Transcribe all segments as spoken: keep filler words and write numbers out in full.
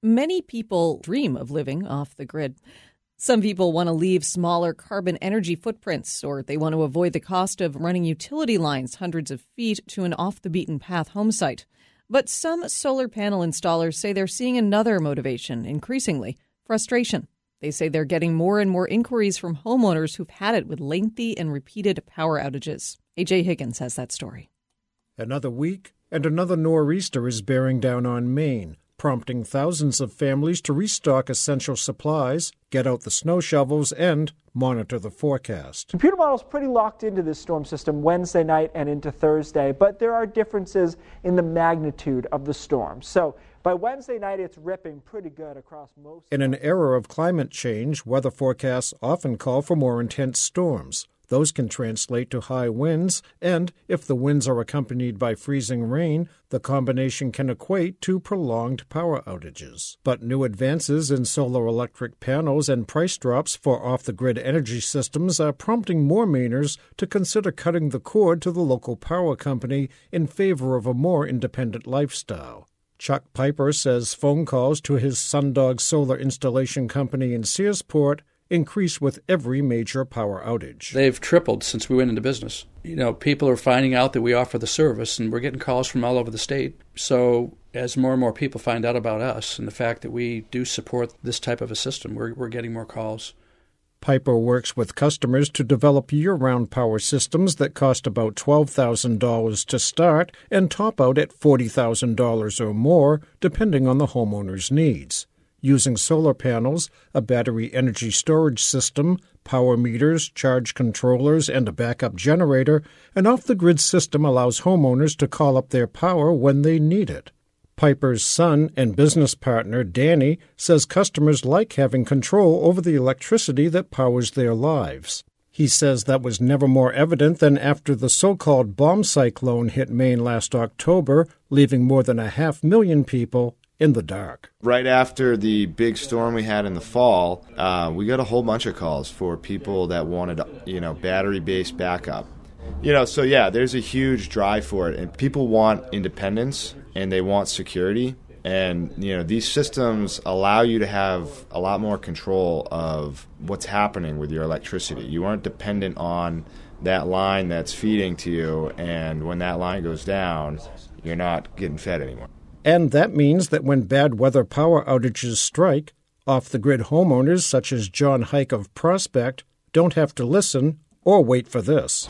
Many people dream of living off the grid. Some people want to leave smaller carbon energy footprints, or they want to avoid the cost of running utility lines hundreds of feet to an off-the-beaten-path home site. But some solar panel installers say they're seeing another motivation, increasingly, frustration. They say they're getting more and more inquiries from homeowners who've had it with lengthy and repeated power outages. A J Higgins has that story. Another week, and another nor'easter is bearing down on Maine, prompting thousands of families to restock essential supplies, get out the snow shovels, and monitor the forecast. Computer models pretty locked into this storm system Wednesday night and into Thursday, but there are differences in the magnitude of the storm. So by Wednesday night, it's ripping pretty good across most. In an era of climate change, weather forecasts often call for more intense storms. Those can translate to high winds, and if the winds are accompanied by freezing rain, the combination can equate to prolonged power outages. But new advances in solar electric panels and price drops for off-the-grid energy systems are prompting more Mainers to consider cutting the cord to the local power company in favor of a more independent lifestyle. Chuck Piper says phone calls to his Sundog solar installation company in Searsport increase with every major power outage. They've tripled since we went into business. You know, people are finding out that we offer the service, and we're getting calls from all over the state. So as more and more people find out about us and the fact that we do support this type of a system, we're, we're getting more calls. Piper works with customers to develop year-round power systems that cost about twelve thousand dollars to start and top out at forty thousand dollars or more, depending on the homeowner's needs. Using solar panels, a battery energy storage system, power meters, charge controllers, and a backup generator, an off-the-grid system allows homeowners to call up their power when they need it. Piper's son and business partner, Danny, says customers like having control over the electricity that powers their lives. He says that was never more evident than after the so-called bomb cyclone hit Maine last October, leaving more than a half million people in the dark. Right after the big storm we had in the fall, uh, we got a whole bunch of calls for people that wanted, you know, battery-based backup. You know, so yeah, there's a huge drive for it, and people want independence and they want security. And, you know, these systems allow you to have a lot more control of what's happening with your electricity. You aren't dependent on that line that's feeding to you, and when that line goes down, you're not getting fed anymore. And that means that when bad weather power outages strike, off-the-grid homeowners such as John Hike of Prospect don't have to listen or wait for this.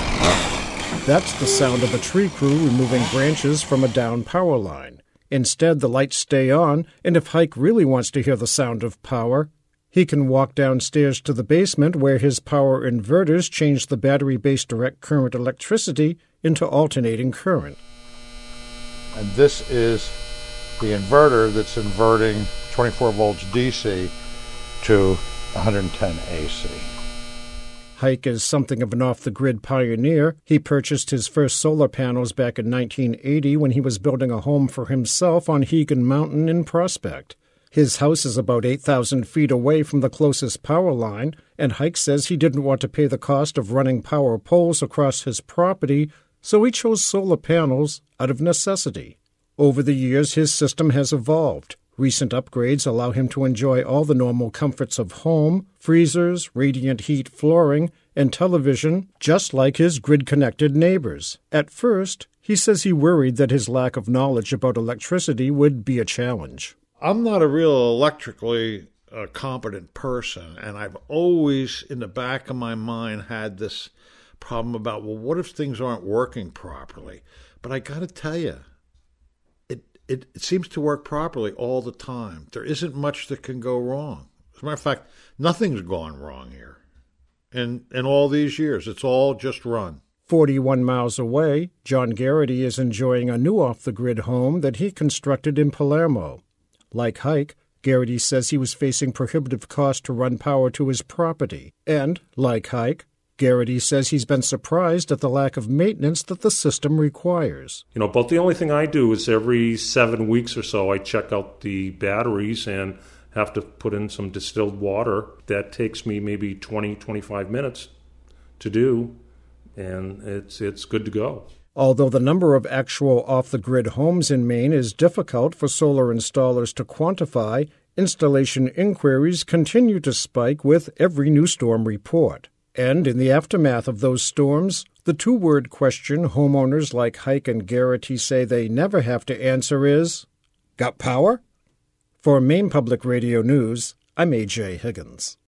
That's the sound of a tree crew removing branches from a down power line. Instead, the lights stay on, and if Hike really wants to hear the sound of power, he can walk downstairs to the basement where his power inverters change the battery-based direct current electricity into alternating current. And this is the inverter that's inverting twenty-four volts D C to one hundred ten A C. Hike is something of an off-the-grid pioneer. He purchased his first solar panels back in nineteen eighty when he was building a home for himself on Hegan Mountain in Prospect. His house is about eight thousand feet away from the closest power line, and Hike says he didn't want to pay the cost of running power poles across his property, so he chose solar panels out of necessity. Over the years, his system has evolved. Recent upgrades allow him to enjoy all the normal comforts of home, freezers, radiant heat flooring, and television, just like his grid-connected neighbors. At first, he says he worried that his lack of knowledge about electricity would be a challenge. I'm not a real electrically uh, competent person, and I've always, in the back of my mind, had this problem about, well, what if things aren't working properly? But I got to tell you, it, it it seems to work properly all the time. There isn't much that can go wrong. As a matter of fact, nothing's gone wrong here. In, in all these years, it's all just run. forty-one miles away, John Garrity is enjoying a new off-the-grid home that he constructed in Palermo. Like Hike, Garrity says he was facing prohibitive costs to run power to his property. And, like Hike, Garrity says he's been surprised at the lack of maintenance that the system requires. You know, about the only thing I do is every seven weeks or so I check out the batteries and have to put in some distilled water. That takes me maybe twenty, twenty-five minutes to do, and it's it's good to go. Although the number of actual off-the-grid homes in Maine is difficult for solar installers to quantify, installation inquiries continue to spike with every new storm report. And in the aftermath of those storms, the two-word question homeowners like Hike and Garrity say they never have to answer is, got power? For Maine Public Radio News, I'm A J Higgins.